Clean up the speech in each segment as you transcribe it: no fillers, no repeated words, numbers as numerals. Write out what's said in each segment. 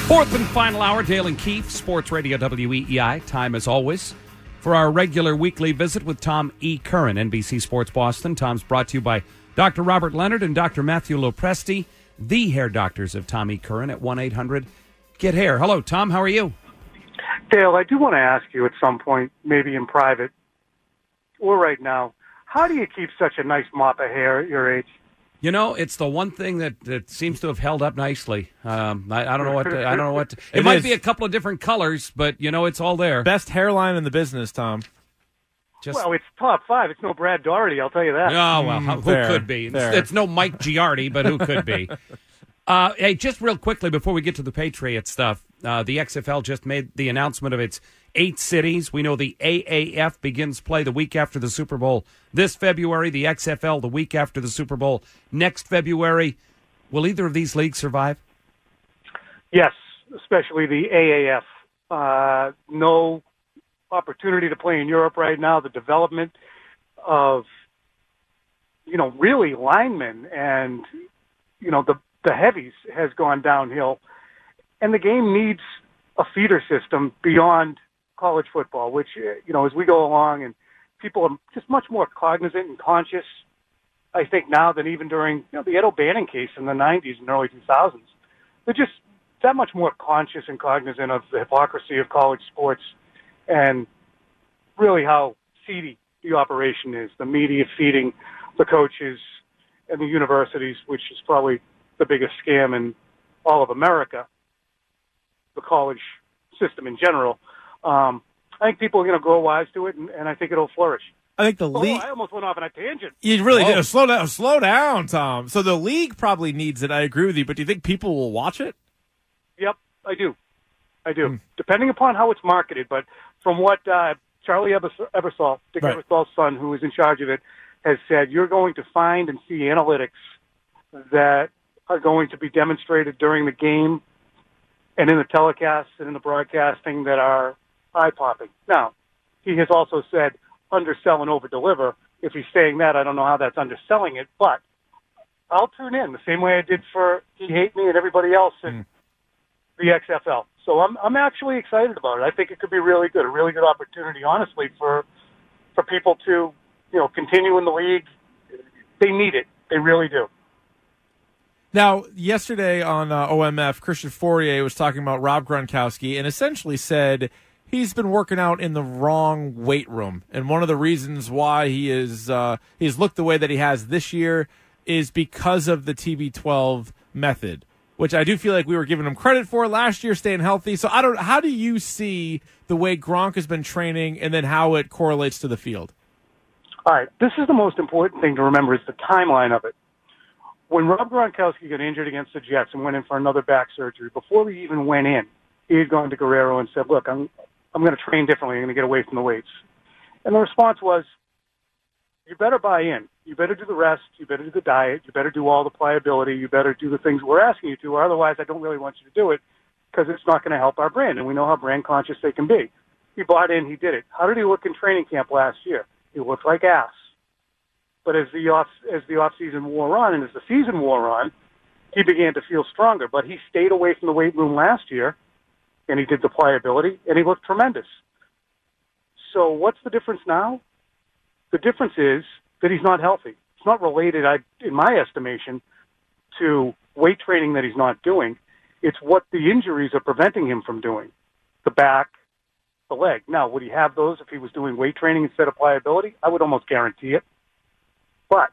Fourth and final hour, Dale and Keefe, Sports Radio WEEI. Time, as always, for our regular weekly visit with Tom E. Curran, NBC Sports Boston. Tom's brought to you by Dr. Robert Leonard and Dr. Matthew Lopresti, the hair doctors of Tom E. Curran at 1-800-GET-HAIR. Hello, Tom. How are you? Dale, I do want to ask you at some point, maybe in private or right now, how do you keep such a nice mop of hair at your age? You know, it's the one thing that seems to have held up nicely. I don't know what. I don't know what. It might be a couple of different colors, but you know, it's all there. Best hairline in the business, Tom. Well, it's top 5. It's no Brad Daugherty, I'll tell you that. Oh well, who could be? It's no Mike Giardi, but who could be? Hey, just real quickly before we get to the Patriot stuff, the XFL just made the announcement of its 8 cities. We know the AAF begins play the week after the Super Bowl this February, the XFL the week after the Super Bowl next February. Will either of these leagues survive? Yes, especially the AAF. No opportunity to play in Europe right now. The development of, really linemen and, the heavies has gone downhill. And the game needs a feeder system beyond college football, which, as we go along and people are just much more cognizant and conscious, I think, now than even during the Ed O'Bannon case in the 90s and early 2000s. They're just that much more conscious and cognizant of the hypocrisy of college sports and really how seedy the operation is, the media feeding the coaches and the universities, which is probably the biggest scam in all of America, the college system in general. I think people are going to grow wise to it, and I think it'll flourish. I think the league. I almost went off on a tangent. You really did. Slow down, Tom. So the league probably needs it. I agree with you, but do you think people will watch it? Yep, I do. Depending upon how it's marketed, but from what Charlie Ebersol, Dick Ebersol's son, who is in charge of it, has said, you're going to find and see analytics that are going to be demonstrated during the game and in the telecasts and in the broadcasting that are eye-popping. Now, he has also said undersell and over-deliver. If he's saying that, I don't know how that's underselling it, but I'll tune in the same way I did for He Hate Me and everybody else in the XFL. So I'm actually excited about it. I think it could be really good, a really good opportunity, honestly, for people to, continue in the league. They need it. They really do. Now, yesterday on OMF, Christian Fourier was talking about Rob Gronkowski and essentially said he's been working out in the wrong weight room. And one of the reasons why he's looked the way that he has this year is because of the TB12 method, which I do feel like we were giving him credit for last year, staying healthy. So how do you see the way Gronk has been training and then how it correlates to the field? All right. This is the most important thing to remember is the timeline of it. When Rob Gronkowski got injured against the Jets and went in for another back surgery, before he even went in, he had gone to Guerrero and said, look, I'm going to train differently. I'm going to get away from the weights. And the response was, you better buy in. You better do the rest. You better do the diet. You better do all the pliability. You better do the things we're asking you to, or otherwise I don't really want you to do it because it's not going to help our brand. And we know how brand conscious they can be. He bought in. He did it. How did he look in training camp last year? He looked like ass. But as the off-season wore on and as the season wore on, he began to feel stronger. But he stayed away from the weight room last year, and he did the pliability, and he looked tremendous. So what's the difference now? The difference is that he's not healthy. It's not related, in my estimation, to weight training that he's not doing. It's what the injuries are preventing him from doing, the back, the leg. Now, would he have those if he was doing weight training instead of pliability? I would almost guarantee it. But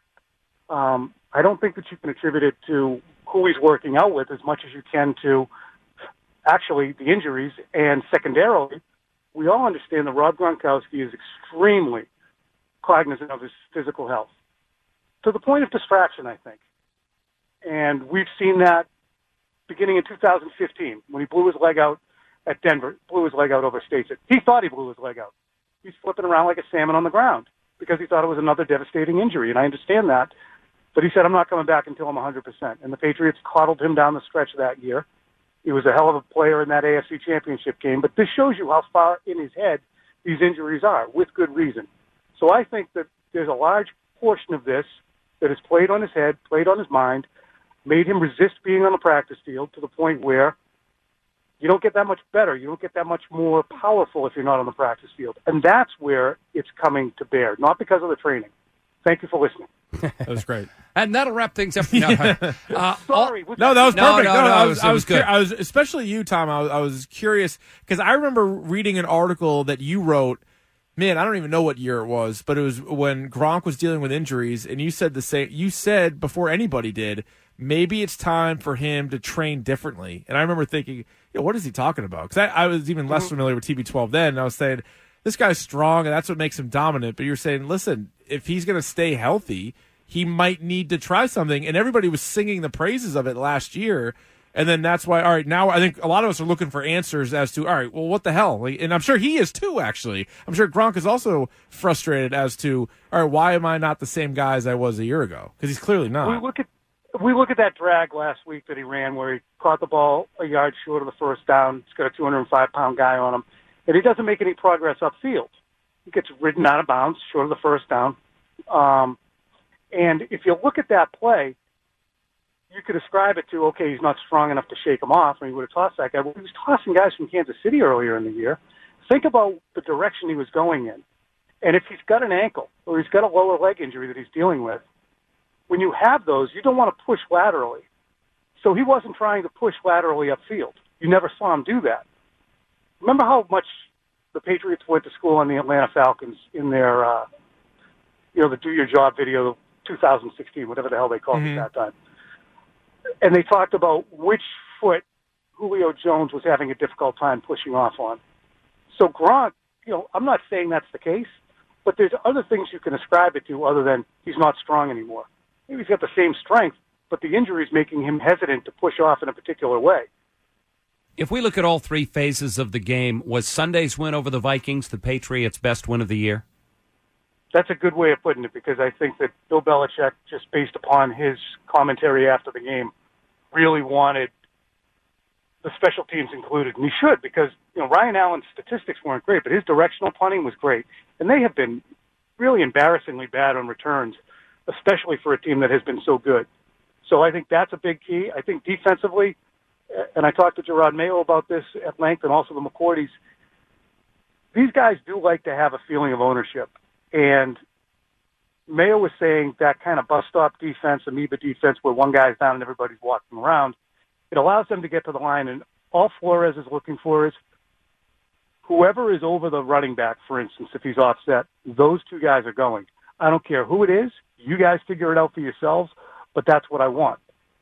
I don't think that you can attribute it to who he's working out with as much as you can to actually the injuries. And secondarily, we all understand that Rob Gronkowski is extremely cognizant of his physical health to the point of distraction, I think. And we've seen that beginning in 2015 when he blew his leg out at Denver, blew his leg out over States. He thought he blew his leg out. He's flipping around like a salmon on the ground because he thought it was another devastating injury, and I understand that. But he said, I'm not coming back until I'm 100%. And the Patriots coddled him down the stretch that year. He was a hell of a player in that AFC Championship game. But this shows you how far in his head these injuries are, with good reason. So I think that there's a large portion of this that has played on his head, played on his mind, made him resist being on the practice field to the point where You don't get that much better. You don't get that much more powerful if you're not on the practice field. And that's where it's coming to bear, not because of the training. Thank you for listening. That was great. And that'll wrap things up. Sorry. No, that was perfect. I was good. I was, especially you, Tom. I was curious because I remember reading an article that you wrote. Man, I don't even know what year it was, but it was when Gronk was dealing with injuries, and you said the same. You said before anybody did, maybe it's time for him to train differently. And I remember thinking, what is he talking about? Because I was even less familiar with TB12 then, and I was saying, this guy's strong, and that's what makes him dominant. But you're saying, listen, if he's going to stay healthy, he might need to try something. And everybody was singing the praises of it last year. And then that's why, all right, now I think a lot of us are looking for answers as to, all right, well, what the hell? And I'm sure he is too, actually. I'm sure Gronk is also frustrated as to, all right, why am I not the same guy as I was a year ago? Because he's clearly not. We look at that drag last week that he ran where he caught the ball a yard short of the first down. He's got a 205-pound guy on him, and he doesn't make any progress upfield. He gets ridden out of bounds short of the first down. And if you look at that play, you could ascribe it to, okay, he's not strong enough to shake him off, and he would have tossed that guy. Well, he was tossing guys from Kansas City earlier in the year. Think about the direction he was going in. And if he's got an ankle or he's got a lower leg injury that he's dealing with, when you have those, you don't want to push laterally. So he wasn't trying to push laterally upfield. You never saw him do that. Remember how much the Patriots went to school on the Atlanta Falcons in their, the Do Your Job video, 2016, whatever the hell they called it that time. And they talked about which foot Julio Jones was having a difficult time pushing off on. So Gronk, I'm not saying that's the case, but there's other things you can ascribe it to other than he's not strong anymore. Maybe he's got the same strength, but the injury is making him hesitant to push off in a particular way. If we look at all three phases of the game, was Sunday's win over the Vikings the Patriots' best win of the year? That's a good way of putting it, because I think that Bill Belichick, just based upon his commentary after the game, really wanted the special teams included. And he should, because Ryan Allen's statistics weren't great, but his directional punting was great. And they have been really embarrassingly bad on returns, especially for a team that has been so good. So I think that's a big key. I think defensively, and I talked to Gerard Mayo about this at length, and also the McCourties, these guys do like to have a feeling of ownership. And Mayo was saying that kind of bus stop defense, amoeba defense, where one guy's down and everybody's walking around, it allows them to get to the line. And all Flores is looking for is whoever is over the running back, for instance, if he's offset, those two guys are going. I don't care who it is. You guys figure it out for yourselves, but that's what I want.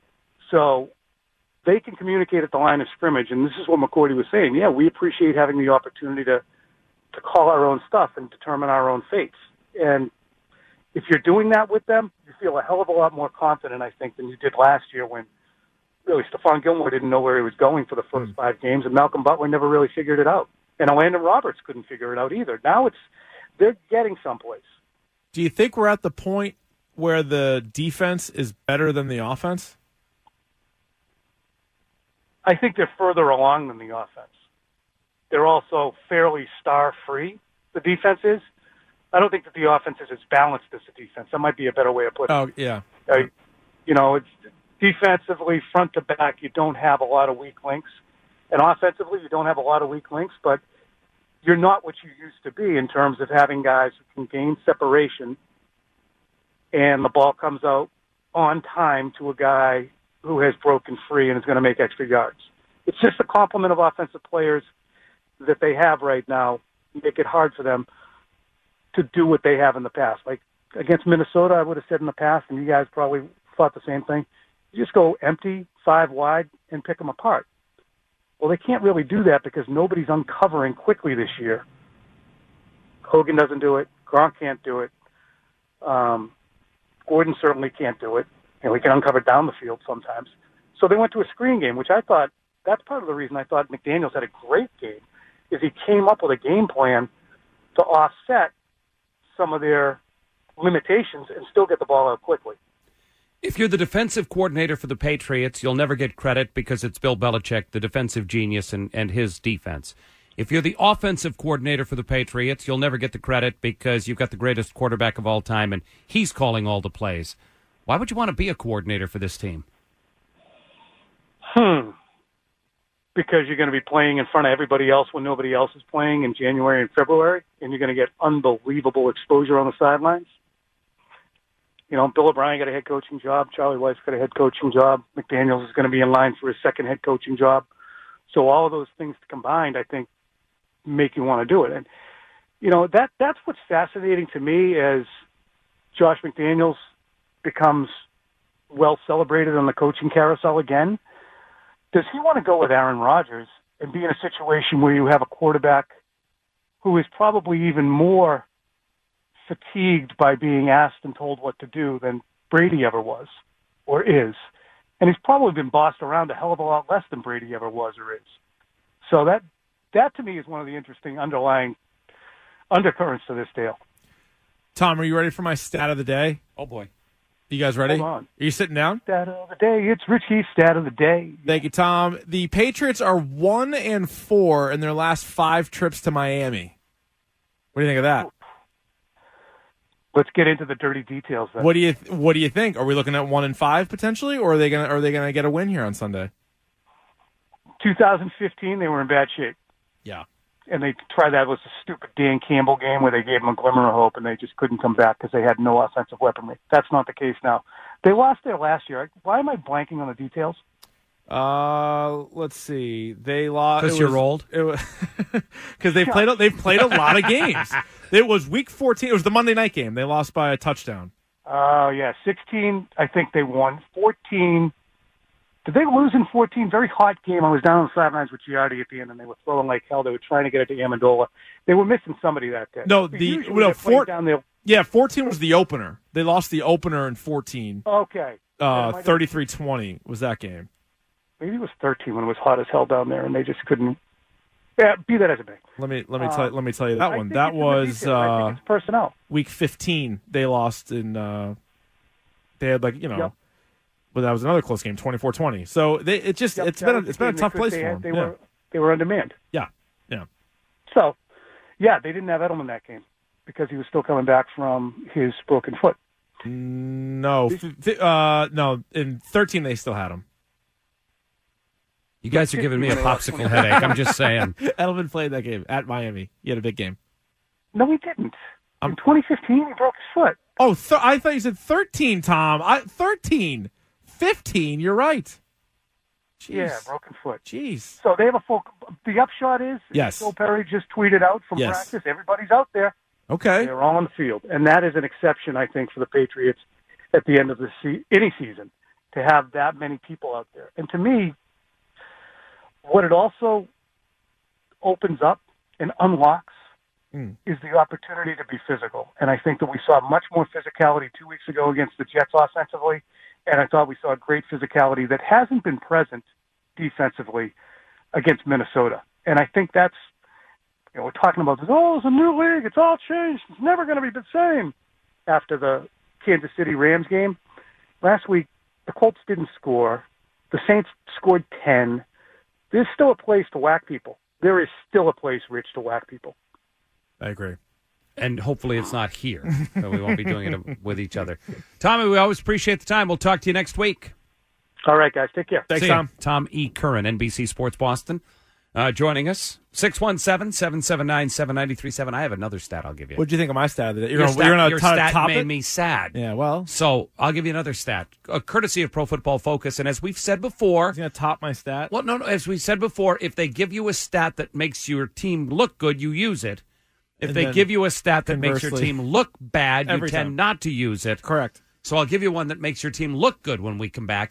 So they can communicate at the line of scrimmage, and this is what McCourty was saying. Yeah, we appreciate having the opportunity to call our own stuff and determine our own fates. And if you're doing that with them, you feel a hell of a lot more confident, I think, than you did last year when really Stephon Gilmore didn't know where he was going for the first 5 games, and Malcolm Butler never really figured it out. And Landon Roberts couldn't figure it out either. Now they're getting someplace. Do you think we're at the point where the defense is better than the offense? I think they're further along than the offense. They're also fairly star-free, the defense is. I don't think that the offense is as balanced as the defense. That might be a better way of putting it. Oh, yeah. It's defensively, front to back, you don't have a lot of weak links. And offensively, you don't have a lot of weak links, but you're not what you used to be in terms of having guys who can gain separation and the ball comes out on time to a guy who has broken free and is going to make extra yards. It's just a complement of offensive players that they have right now make it hard for them to do what they have in the past. Like against Minnesota, I would have said in the past, and you guys probably thought the same thing, you just go empty, 5 wide, and pick them apart. Well, they can't really do that because nobody's uncovering quickly this year. Hogan doesn't do it. Gronk can't do it. Gordon certainly can't do it. He can uncover down the field sometimes. So they went to a screen game, which I thought, that's part of the reason I thought McDaniels had a great game, is he came up with a game plan to offset some of their limitations and still get the ball out quickly. If you're the defensive coordinator for the Patriots, you'll never get credit because it's Bill Belichick, the defensive genius, and his defense. If you're the offensive coordinator for the Patriots, you'll never get the credit because you've got the greatest quarterback of all time, and he's calling all the plays. Why would you want to be a coordinator for this team? because you're going to be playing in front of everybody else when nobody else is playing in January and February, and you're going to get unbelievable exposure on the sidelines. You know, Bill O'Brien got a head coaching job. Charlie Weis got a head coaching job. McDaniels is going to be in line for his second head coaching job. So all of those things combined, I think, make you want to do it. And, you know, that's what's fascinating to me as Josh McDaniels becomes well celebrated on the coaching carousel again. Does he want to go with Aaron Rodgers and be in a situation where you have a quarterback who is probably even more fatigued by being asked and told what to do than Brady ever was or is? And he's probably been bossed around a hell of a lot less than Brady ever was or is. So that to me is one of the interesting underlying undercurrents to this deal. Tom, are you ready for my stat of the day? Oh, boy. You guys ready? Hold on. Are you sitting down? Stat of the day. It's Rich Keefe's stat of the day. Thank you, Tom. The Patriots are 1-4 in their last 5 trips to Miami. What do you think of that? Let's get into the dirty details then. What do you think? Are we looking at 1-5 potentially, or are they gonna get a win here on Sunday? 2015, they were in bad shape. Yeah. And they tried that with a stupid Dan Campbell game where they gave them a glimmer of hope and they just couldn't come back because they had no offensive weaponry. That's not the case now. They lost there last year. Why am I blanking on the details? Let's see. They lost because you're old. Because they've played a lot of games. It was week 14. It was the Monday night game. They lost by a touchdown. Oh, yeah. 16, I think they won. 14. Did they lose in 14? Very hot game. I was down on the sidelines with Giardi at the end, and they were throwing like hell. They were trying to get it to Amendola. They were missing somebody that day. No, 14 was the opener. They lost the opener in 14. Okay. 33-20 was that game. Maybe it was 13 when it was hot as hell down there, and they just couldn't. Yeah, be that as it may. Let me tell you that one. That was I think it's personnel. Week 15. They lost in. They had Yep. But that was another close game, 24-20. So it's been a tough place for them. They were on demand. Yeah. So, yeah, they didn't have Edelman that game because he was still coming back from his broken foot. No, no. In 13 they still had him. You guys are giving me a popsicle headache. I'm just saying. Edelman played that game at Miami. He had a big game. No, he didn't. In 2015, he broke his foot. Oh, I thought you said 13, Tom. 13. 15, you're right. Jeez. Yeah, broken foot. Jeez. So they have a full. The upshot is, yes. Phil Perry just tweeted out from practice. Everybody's out there. Okay. They're all on the field, and that is an exception, I think, for the Patriots at the end of any season to have that many people out there. And to me, what it also opens up and unlocks is the opportunity to be physical. And I think that we saw much more physicality 2 weeks ago against the Jets offensively, and I thought we saw great physicality that hasn't been present defensively against Minnesota. And I think that's, we're talking about this, it's a new league, it's all changed, it's never going to be the same after the Kansas City Rams game. Last week, the Colts didn't score. The Saints scored 10. There's still a place to whack people. There is still a place, Rich, to whack people. I agree. And hopefully it's not here. So we won't be doing it with each other. Tommy, we always appreciate the time. We'll talk to you next week. All right, guys. Take care. Thanks, Tom. Tom E. Curran, NBC Sports Boston, joining us. 617-779-7937. I have another stat I'll give you. What'd you think of my stat? Your stat made me sad. Yeah, well. So I'll give you another stat, courtesy of Pro Football Focus. And as we've said before. He's going to top my stat? Well, no. As we said before, if they give you a stat that makes your team look good, you use it. If they give you a stat that makes your team look bad, you tend not to use it. Correct. So I'll give you one that makes your team look good when we come back.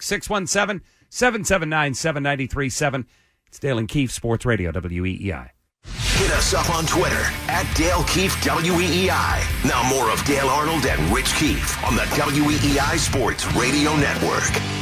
617-779-7937. It's Dale and Keefe, Sports Radio, WEEI. Hit us up on Twitter at Dale Keefe, WEEI. Now more of Dale Arnold and Rich Keefe on the WEEI Sports Radio Network.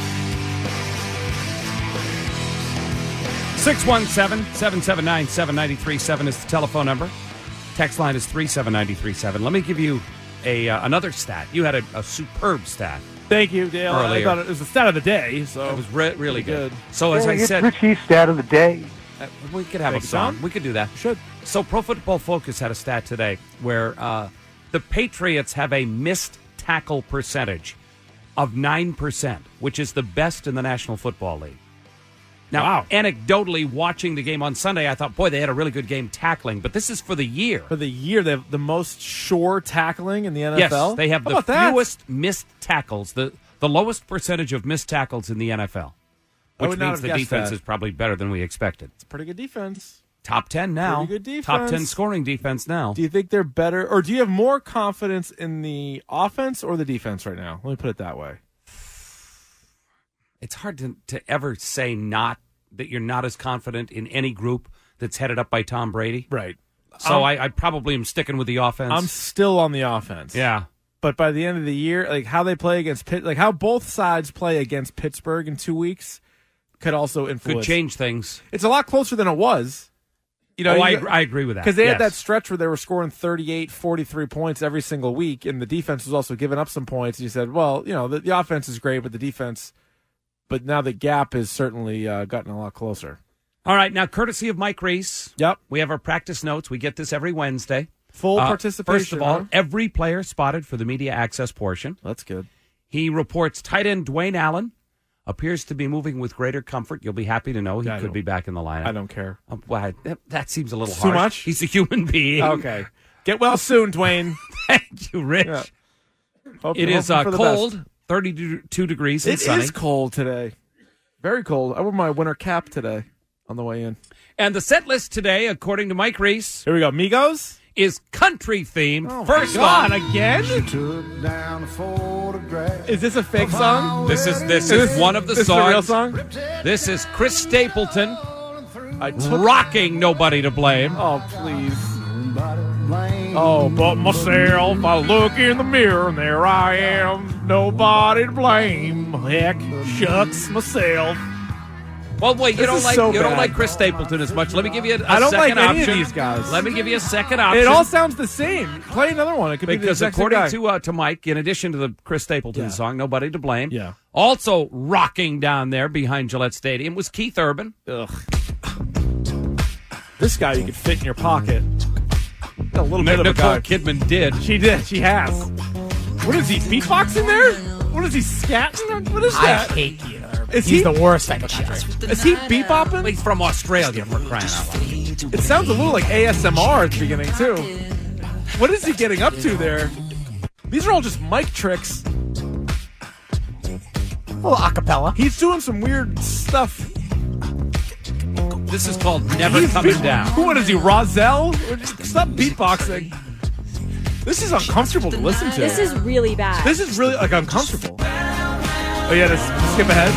617-779-7937 is the telephone number. Text line is 37937. Let me give you another stat. You had a superb stat. Thank you, Dale. Earlier. I thought it was the stat of the day. So it was really good. So as I said, Rich Keefe's stat of the day. We could have a song. We could do that. Should. So Pro Football Focus had a stat today where the Patriots have a missed tackle percentage of 9%, which is the best in the National Football League. Now, anecdotally, watching the game on Sunday, I thought, boy, they had a really good game tackling. But this is for the year. For the year, they have the most sure tackling in the NFL? Yes, they have the fewest missed tackles, the lowest percentage of missed tackles in the NFL, which means the defense is probably better than we expected. It's a pretty good defense. Top 10 now. Pretty good defense. Top 10 scoring defense now. Do you think they're better, or do you have more confidence in the offense or the defense right now? Let me put it that way. It's hard to ever say that you're not as confident in any group that's headed up by Tom Brady. Right. So I probably am sticking with the offense. I'm still on the offense. Yeah. But by the end of the year, like how they play against how both sides play against Pittsburgh in 2 weeks could also influence. Could change things. It's a lot closer than it was. I agree with that. Because they had that stretch where they were scoring 38, 43 points every single week, and the defense was also giving up some points. You said, well, the offense is great, but the defense... But now the gap has certainly gotten a lot closer. All right, now courtesy of Mike Reese. Yep. We have our practice notes. We get this every Wednesday. Full participation. First of all, every player spotted for the media access portion. That's good. He reports tight end Dwayne Allen appears to be moving with greater comfort. You'll be happy to know he could be back in the lineup. I don't care. That seems a little harsh. Too much? He's a human being. Okay. Get well soon, Dwayne. Thank you, Rich. Yeah. It is cold, 32 degrees and sunny. It is cold today. Very cold. I wore my winter cap today on the way in. And the set list today, according to Mike Reese... Here we go. Migos? ...is country-themed. Oh, first God, off, again? Is this a fake song? This is one of the songs. This is a real song? This is Chris Stapleton rocking Nobody to Blame. Oh, please. Oh, but myself, I look in the mirror and there I am, nobody to blame. Heck, shucks myself. Well, wait, you don't like Chris Stapleton as much. Let me give you a second option. I don't like any of these guys. Let me give you a second option. It all sounds the same. Play another one. It could be the exact same guy. Because according to Mike, in addition to the Chris Stapleton song, Nobody to Blame, also rocking down there behind Gillette Stadium was Keith Urban. Ugh. This guy you could fit in your pocket. A little bit of a guy. Nicole Kidman did. She did. She has. What is he, beatboxing there? What is he, scatting? What is that? I hate Keith Urban. He's the worst type of country. Is he beatbopping? He's from Australia, for crying out loud. It sounds a little like ASMR at the beginning, too. What is he getting up to there? These are all just mic tricks. A little acapella. He's doing some weird stuff. This is called Never Coming Down. What is he, Rozelle? Stop beatboxing. This is uncomfortable to listen to. This is really bad. This is really uncomfortable. Oh yeah, just skip ahead.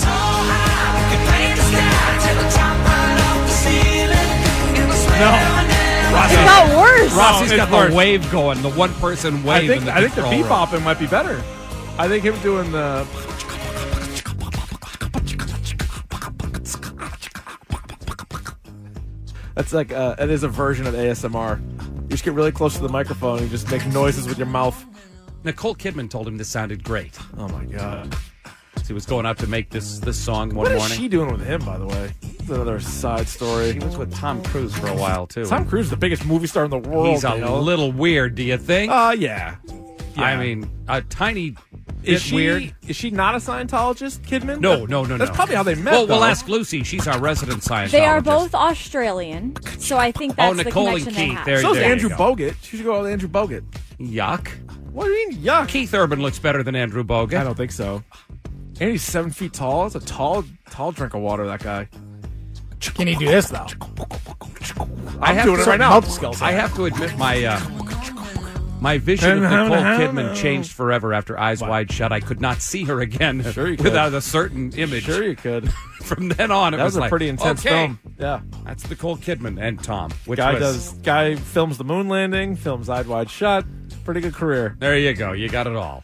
No. It got worse. Rossi's got the wave going, the one-person wave. I think the bebopping might be better. I think him doing the... That's like, it is a version of ASMR. You just get really close to the microphone and you just make noises with your mouth. Nicole Kidman told him this sounded great. Oh, my God. He was going out to make this song one morning. What is she doing with him, by the way? That's another side story. He was with Tom Cruise for a while, too. Tom Cruise is the biggest movie star in the world. He's a little weird, do you think? Yeah. I mean, a tiny bit weird. Is she not a Scientologist, Kidman? No. That's probably how they met, Well, we'll ask Lucy. She's our resident Scientologist. They are both Australian, so I think that's Nicole the and connection Keith. they have. So's Andrew Bogut. She should go with Andrew Bogut. Yuck. What do you mean, yuck? Keith Urban looks better than Andrew Bogut. I don't think so. And he's 7 feet tall. That's a tall drink of water, that guy. Can he do this, though? I'm doing it right now. Mouth skills. I have to admit, my vision of Nicole Kidman changed forever after Eyes Wide Shut. I could not see her again without a certain image. Sure you could. From then on, it was a like, pretty intense film. Yeah. That's Nicole Kidman and Tom. Guy films the moon landing, films Eyes Wide Shut. Pretty good career. There you go. You got it all.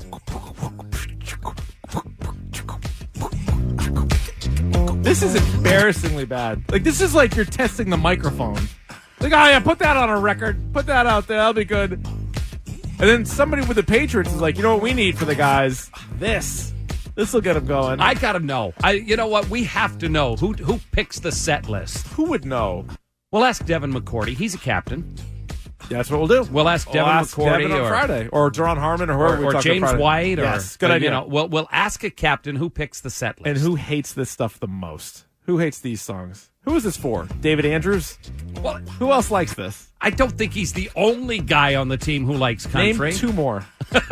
This is embarrassingly bad. Like, this is like you're testing the microphone. Like, oh yeah, put that on a record. Put that out there. That'll be good. And then somebody with the Patriots is like, you know what we need for the guys? This will get them going. I gotta know. You know what? We have to know who picks the set list. Who would know? We'll ask Devin McCourty. He's a captain. Yeah, that's what we'll do. We'll ask Devin McCourty on Friday, or Deron Harmon, or whoever or James White. Yes, good idea. We'll ask a captain who picks the set list and who hates this stuff the most. Who hates these songs? Who is this for? David Andrews? Well, Who else likes this? I don't think he's the only guy on the team who likes country. Name two more.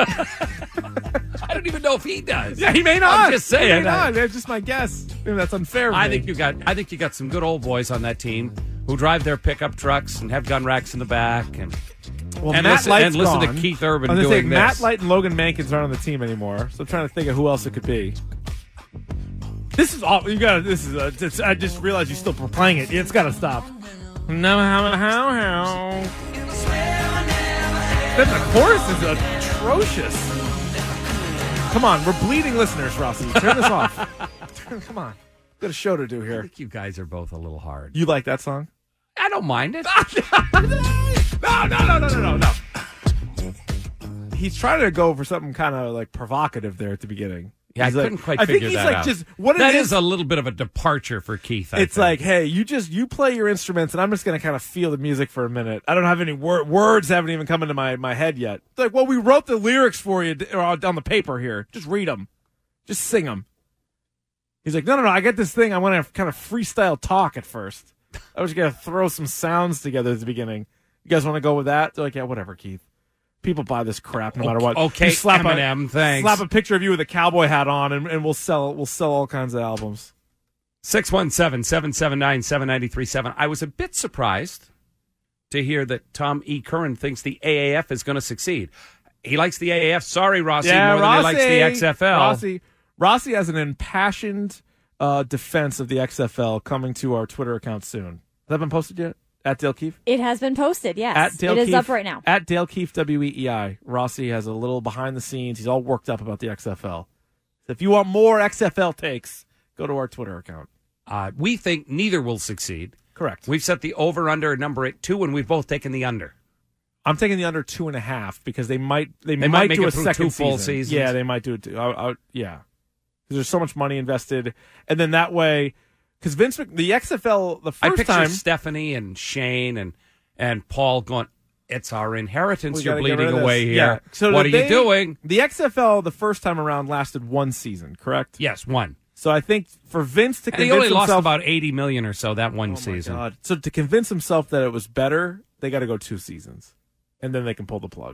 I don't even know if he does. Yeah, he may not. I'm just saying. He may not. That's just my guess. Maybe that's unfair. I think you got some good old boys on that team who drive their pickup trucks and have gun racks in the back and Matt Light's listen gone. to Keith Urban I was gonna doing say, this. Matt Light and Logan Mankins aren't on the team anymore, so I'm trying to think of who else it could be. This is all you got. This is. I just realized you still were playing it. It's got to stop. No, how. Then the chorus is atrocious. Come on, we're bleeding listeners, Rossi. Turn this off. Come on, got a show to do I here. think you guys are both a little hard. You like that song? I don't mind it. No. He's trying to go for something kind of like provocative there at the beginning. Yeah, He's I couldn't quite I figure think he's that like out. just what That it is a little bit of a departure for Keith. I It's think. like, hey, you play your instruments, and I'm just gonna kind of feel the music for a minute. I don't have any words haven't even come into my head yet. It's like, well, we wrote the lyrics for you on the paper here. Just read them, just sing them. He's like, no, I get this thing. I want to kind of freestyle talk at first. I was gonna throw some sounds together at the beginning. You guys want to go with that? They're like, yeah, whatever, Keith. People buy this crap no matter what. Okay, You slap Eminem, thanks. Slap a picture of you with a cowboy hat on, and we'll sell all kinds of albums. 617-779-7937. I was a bit surprised to hear that Tom E. Curran thinks the AAF is going to succeed. He likes the AAF. Sorry, Rossi, more than he likes the XFL. Rossi has an impassioned defense of the XFL coming to our Twitter account soon. Has that been posted yet? At Dale Keefe? It has been posted, yes. At Dale it is Keefe, up right now. At Dale Keefe, WEEI. Rossi has a little behind the scenes. He's all worked up about the XFL. So if you want more XFL takes, go to our Twitter account. We think neither will succeed. Correct. We've set the over-under number at 2, and we've both taken the under. I'm taking the under 2.5 because they might might make do it a through second 2 full season. seasons. Yeah, they might do it too. Yeah. Because there's so much money invested. And then that way, because the XFL, the I first picture time. Stephanie and Shane and Paul going, it's our inheritance We you're gotta get bleeding rid of away this. here. Yeah. So what are you doing? The XFL, the first time around, lasted one season, correct? Yes, one. So I think for Vince to And convince he only himself, lost about $80 million or so that one oh season. my God. So to convince himself that it was better, they got to go 2 seasons, and then they can pull the plug.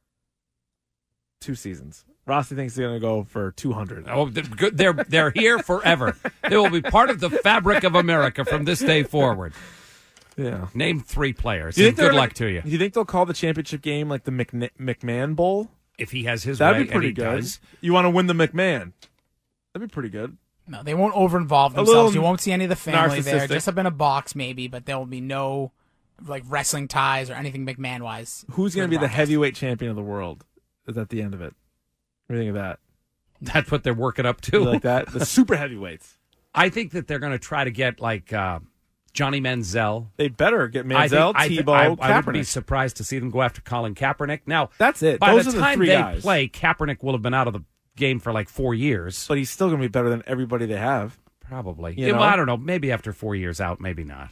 2 seasons. Rossi thinks they're going to go for 200. Oh, they're here forever. They will be part of the fabric of America from this day forward. Yeah. Name 3 players. Do you And think good luck to you. Do you think they'll call the championship game like the McMahon Bowl? If he has his That'd way, be pretty and he good. does. You want to win the McMahon? That'd be pretty good. No, they won't over-involve little themselves. You won't see any of the family there. narcissistic. Just up in a box, maybe, but there will be no like wrestling ties or anything McMahon-wise. Who's going to be the broadcast. heavyweight champion of the world? Is at the end of it. What do you think of that? That's what they're working up You to. like that? The super heavyweights. I think that they're going to try to get like Johnny Manziel. They better get Manziel, I Tebow, I would be Kaepernick. surprised to see them go after Colin Kaepernick. Now, That's it. by Those the are the time 3 they guys. play, Kaepernick will have been out of the game for like 4 years. But he's still going to be better than everybody they have. Probably. You Yeah, know? well, I don't know. Maybe after 4 years out, maybe not.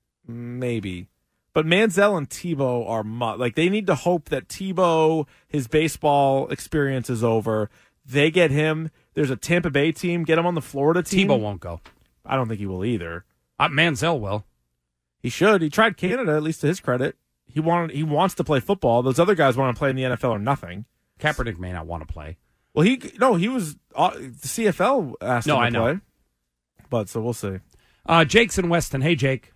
Maybe. But Manziel and Tebow are like they need to hope that Tebow, his baseball experience is over. They get him. There's a Tampa Bay team. Get him on the Florida team. Tebow won't go. I don't think he will either. Manziel will. He should. He tried Canada, at least to his credit. He wants to play football. Those other guys want to play in the NFL or nothing. Kaepernick may not want to play. Well, he was the CFL asked him to I know. play. But so we'll see. Jake's in Weston. Hey, Jake.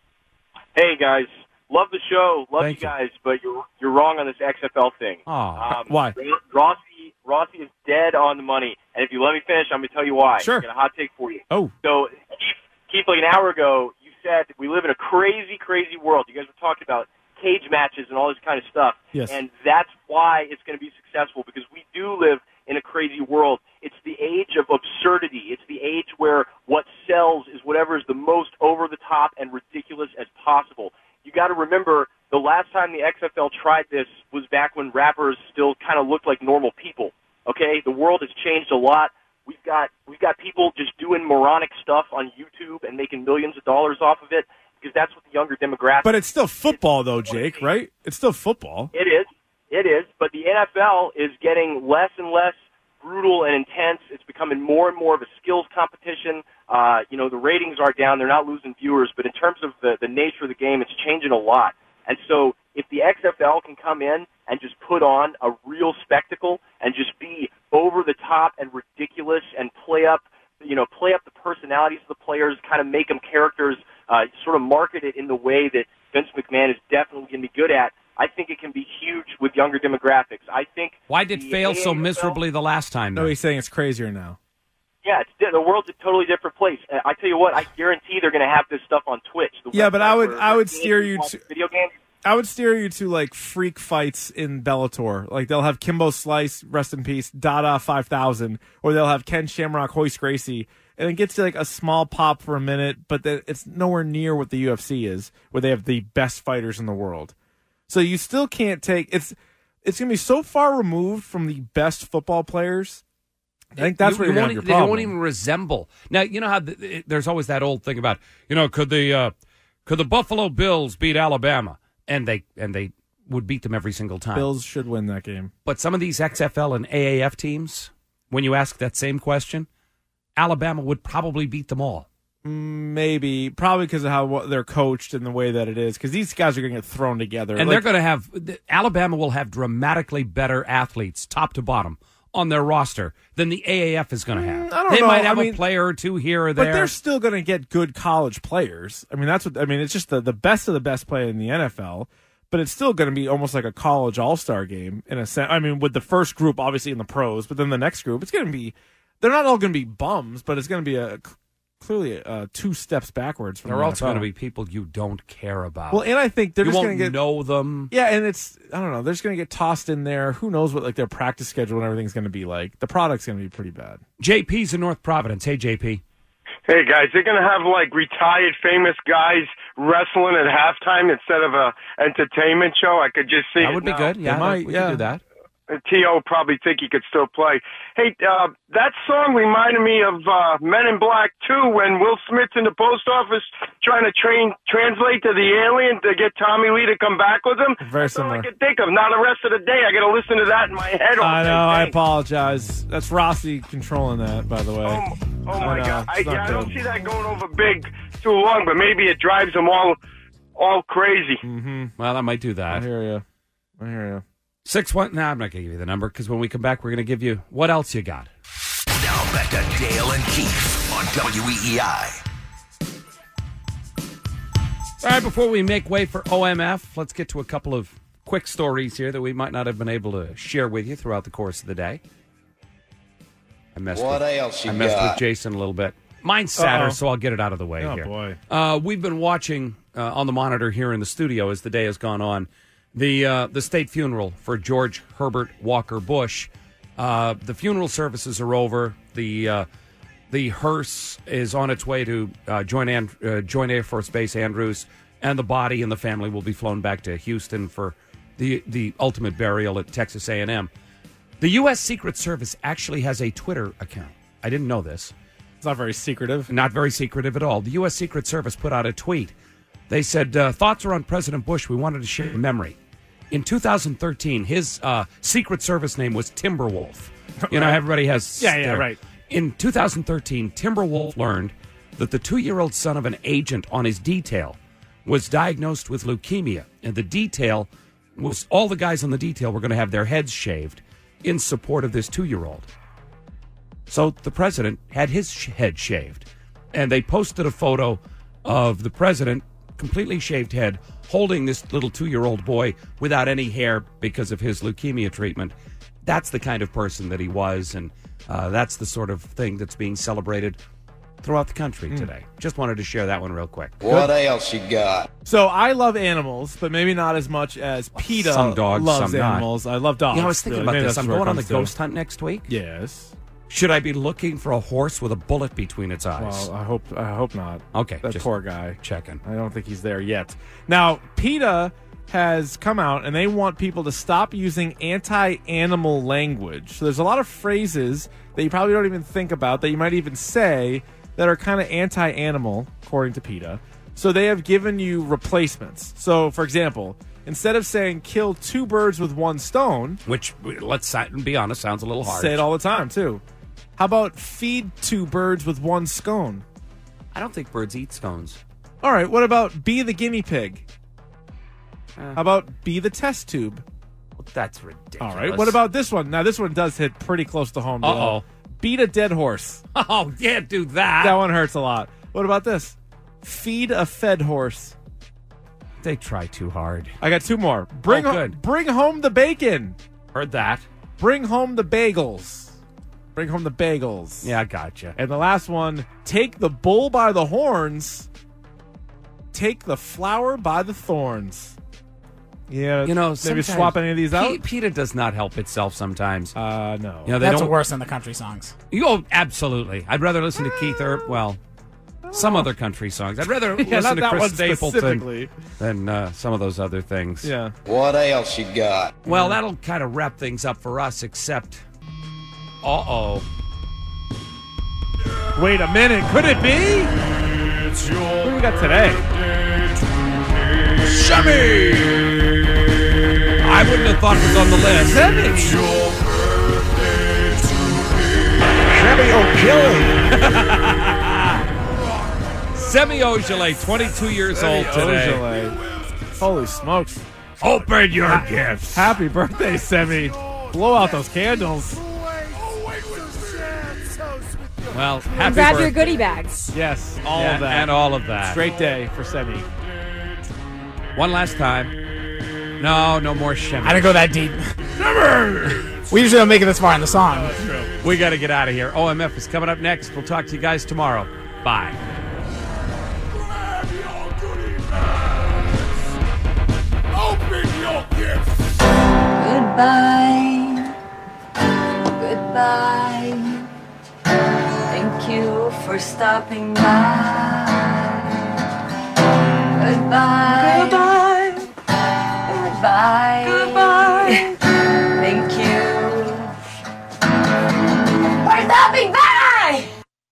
Hey guys, love the show, love Thank you guys, but you're wrong on this XFL thing. Aw. Why? Rossi is dead on the money, and if you let me finish, I'm going to tell you why. Sure. I got a hot take for you. Oh. So, Keith, like an hour ago, you said we live in a crazy, crazy world. You guys were talking about cage matches and all this kind of stuff. Yes. And that's why it's going to be successful, because we do live in a crazy world. It's the age of absurdity. It's the age where what sells is whatever is the most over-the-top and ridiculous as possible. You got to remember, the last time the XFL tried this was back when rappers still kind of looked like normal people. Okay? The world has changed a lot. We've got people just doing moronic stuff on YouTube and making millions of dollars off of it, because that's what the younger demographic. But it's still football, though, Jake, right? It's still football. It is. But the NFL is getting less and less brutal and intense. It's becoming more and more of a skills competition. The ratings are down. They're not losing viewers, but in terms of the nature of the game, it's changing a lot. And so if the XFL can come in and just put on a real spectacle and just be over the top and ridiculous and play up the personalities of the players, kind of make them characters, sort of market it in the way that Vince McMahon is definitely going to be good at, I think it can be huge with younger demographics. I think. Why did it fail so miserably the last time? No, he's saying it's crazier now. Yeah, the world's a totally different place. I tell you what, I guarantee they're going to have this stuff on Twitch. Yeah, but I would steer you to video games. I would steer you to like freak fights in Bellator. Like they'll have Kimbo Slice, rest in peace, Dada 5000, or they'll have Ken Shamrock, Hoist Gracie, and it gets to like a small pop for a minute, but it's nowhere near what the UFC is, where they have the best fighters in the world. So you still can't take it's going to be so far removed from the best football players. I think that's where you're going to have your problem. They won't even resemble. Now, you know how there's always that old thing about, could the Buffalo Bills beat Alabama? And they would beat them every single time. Bills should win that game. But some of these XFL and AAF teams, when you ask that same question, Alabama would probably beat them all. Maybe. Probably because of how they're coached and the way that it is. Because these guys are going to get thrown together. And they're going to have – Alabama will have dramatically better athletes, top to bottom, on their roster than the AAF is going to have. I don't know. They might have a player or two here or there. But they're still going to get good college players. It's just the best of the best play in the NFL, but it's still going to be almost like a college all-star game in a sense. I mean, with the first group obviously in the pros, but then the next group, it's going to be – they're not all going to be bums, but it's going to be clearly 2 steps backwards from They're the also NFL. going to be people you don't care about. Well, and I think they're just going to know them. Yeah, and I don't know, they're just going to get tossed in there. Who knows what their practice schedule and everything's going to be like. The product's going to be pretty bad. JP's in North Providence. Hey, JP. Hey, guys, they're going to have, retired famous guys wrestling at halftime instead of a entertainment show. I could just see that would be good. Yeah, we could do that. T.O. probably think he could still play. Hey, that song reminded me of Men in Black 2 when Will Smith's in the post office trying to translate to the alien to get Tommy Lee to come back with him. Very similar. That's all I can think of. Now the rest of the day, I got to listen to that in my head all I know. day. I apologize. That's Rossi controlling that, by the way. Oh my God. I don't see that going over big too long, but maybe it drives them all crazy. Mm-hmm. Well, that might do that. I hear you. 6-1. No, I'm not going to give you the number because when we come back, we're going to give you what else you got. Now back to Dale and Keith on WEEI. All right, before we make way for OMF, let's get to a couple of quick stories here that we might not have been able to share with you throughout the course of the day. I messed with Jason a little bit. Mine's sadder, so I'll get it out of the way here. Boy. We've been watching on the monitor here in the studio as the day has gone on the state funeral for George Herbert Walker Bush. The funeral services are over. The hearse is on its way to Joint Air Force Base Andrews, and the body and the family will be flown back to Houston for the ultimate burial at Texas A&M. The U.S. Secret Service actually has a Twitter account. I didn't know this. It's not very secretive. Not very secretive at all. The U.S. Secret Service put out a tweet. They said, thoughts are on President Bush. We wanted to share a memory. In 2013, his Secret Service name was Timberwolf. You know, everybody has... Yeah, right. In 2013, Timberwolf learned that the 2-year-old son of an agent on his detail was diagnosed with leukemia. And the detail was... All the guys on the detail were going to have their heads shaved in support of this 2-year-old. So the president had his head shaved. And they posted a photo of the president, completely shaved head, holding this little 2-year-old boy without any hair because of his leukemia treatment. That's the kind of person that he was, and that's the sort of thing that's being celebrated throughout the country today. Just wanted to share that one real quick. What else you got? So I love animals, but maybe not as much as PETA Some dogs, loves some not. animals. I love dogs. Yeah, I was thinking really. about Maybe this. that's I'm where it going on the comes to. ghost hunt next week. Yes. Should I be looking for a horse with a bullet between its eyes? Well, I hope not. Okay. That just poor guy. Checking. I don't think he's there yet. Now, PETA has come out and they want people to stop using anti-animal language. So there's a lot of phrases that you probably don't even think about, that you might even say, that are kind of anti-animal, according to PETA. So they have given you replacements. So, for example, instead of saying kill 2 birds with 1 stone, which, let's be honest, sounds a little hard. Say it all the time, too. How about feed 2 birds with 1 scone? I don't think birds eat scones. All right, what about be the guinea pig? How about be the test tube? Well, that's ridiculous. All right, what about this one? Now, this one does hit pretty close to home. Uh-oh. Beat a dead horse. Oh, yeah, do that. That one hurts a lot. What about this? Feed a fed horse. They try too hard. I got 2 more. Bring home the bacon. Heard that. Bring home the bagels. Bring home the bagels. Yeah, I gotcha. And the last one, take the bull by the horns. Take the flower by the thorns. Yeah, maybe swap any of these out. PETA does not help itself sometimes. No. That's worse than the country songs. Absolutely. I'd rather listen to Keith Urban. Some other country songs. I'd rather listen to Chris Stapleton than some of those other things. Yeah. What else you got? Well, that'll kind of wrap things up for us, except... Wait a minute. Could it be? What do we got today? Shimmy! I wouldn't have thought it was on the list. Shimmy Semi Ojeley, 22 years old today. Holy smokes. Open your gifts. Happy birthday, Semi. Blow out those candles. Well, happy and grab birthday. your goodie bags. Yes, all of that. And all of that. Great day for Semi. One last time. No more shimmy. I didn't go that deep. We usually don't make it this far in the song. We got to get out of here. OMF is coming up next. We'll talk to you guys tomorrow. Bye. Open your gifts. Goodbye. Goodbye. Thank you for stopping by. Goodbye. Goodbye. Goodbye. Goodbye. Thank you for stopping by.